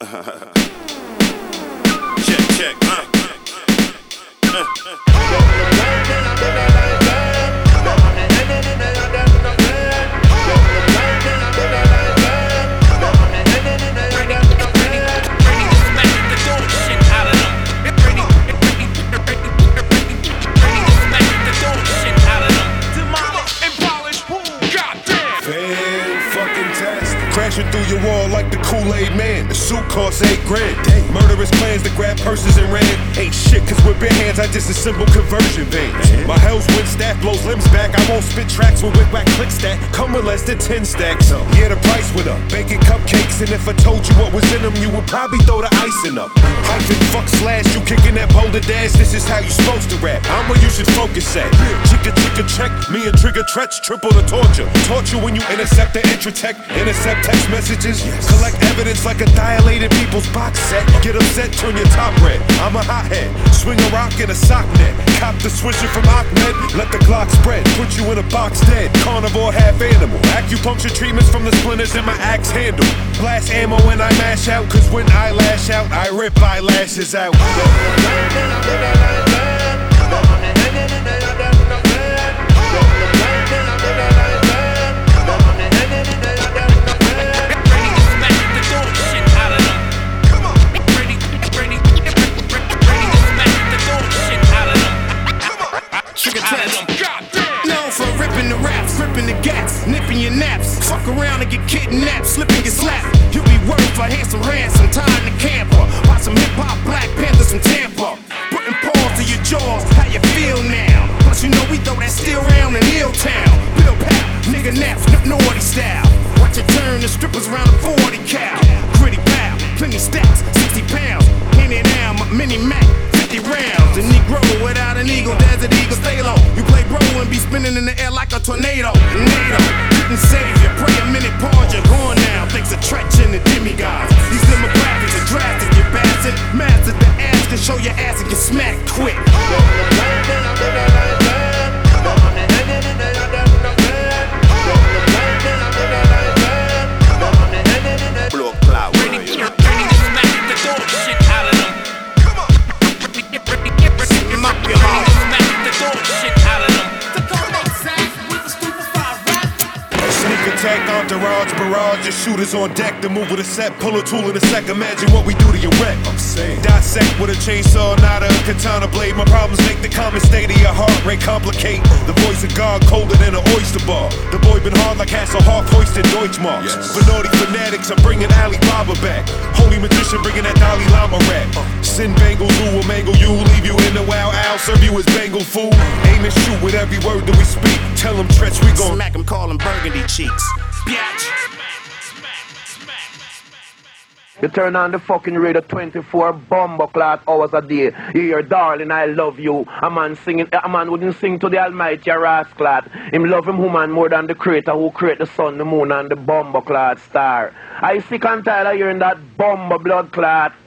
Check. Crashing through your wall like the Kool-Aid man. The suit costs $8 grand. Murderous plans to grab purses and ran. Ain't shit, cause with bare hands I disassemble conversion veins. My hell's wind staff blows limbs back. I won't spit tracks with whip back click stack. Come with less than 10 stacks. Yeah, the price went up. Baking cupcakes, and if I told you what was in them, you would probably throw the icing up. Hyphen fuck slash, you kicking that boulder dash. This is how you supposed to rap. I'm where you should focus at. Chicka check, me and Trigger Tretch, triple the torture. Torture when you intercept the Intratech. Intercept text messages, collect evidence like a dilated people's box set. Get upset, turn your top red. I'm a hothead, swing a rock in a sock net. Cop the swisher from Ahmed, let the Glock spread. Put you in a box dead, carnivore half animal. Acupuncture treatments from the splinters in my axe handle. Blast ammo when I mash out, cause when I lash out, I rip eyelashes out. Known for ripping the raps, ripping the gats, nipping your naps. Fuck around and get kidnapped, slipping get slapped. You be worth for ransom, time to camper. Watch some hip-hop, Black Panthers from Tampa. Putting paws to your jaws, how you feel now? Plus you know we throw that steel round in Illtown. Bill Pap, nigga naps, naughty style. Watch it turn the strippers around the 40 cal. Gritty pal, plenty stacks, 60 pounds. In and out, my mini Mac. 50 rounds, a Negro without an eagle, desert eagle, stay low. You play bro and be spinning in the air like a tornado. NATO, didn't save you, pray a minute, pause, you're gone now. Thanks to Tretch and the demigods. These demographics are drastic, you bastard. Mastered the ass can show your ass and get smacked quick. Blow cloud. Attack, entourage, barrage, your shooters on deck. The move with a set, pull a tool in a sec. Imagine what we do to your wreck. I'm saying, dissect with a chainsaw, not a katana blade. My problems make the common state of your heart rate complicate. The voice of God colder than an oyster bar. The boy been hard like Hasselhoff hoisted Deutschmarks. For naughty fanatics, I'm bringing Alibaba back. Holy magician bringing that Dalai Lama rap. Send bangles who will mangle you, leave you in the wow owl, serve you as Bengal food. Aim and shoot with every word that we speak. Tell them Tretch we gon' smack 'em, call 'em burgundy cheeks. Biatch. You turn on the fucking radio 24 bumbleclot hours a day. You hear, darling, I love you. A man wouldn't sing to the almighty rasclat. Him love him woman more than the creator who create the sun, the moon, and the bumbleclot star. I sick and tired of hearing that bumble blood clot.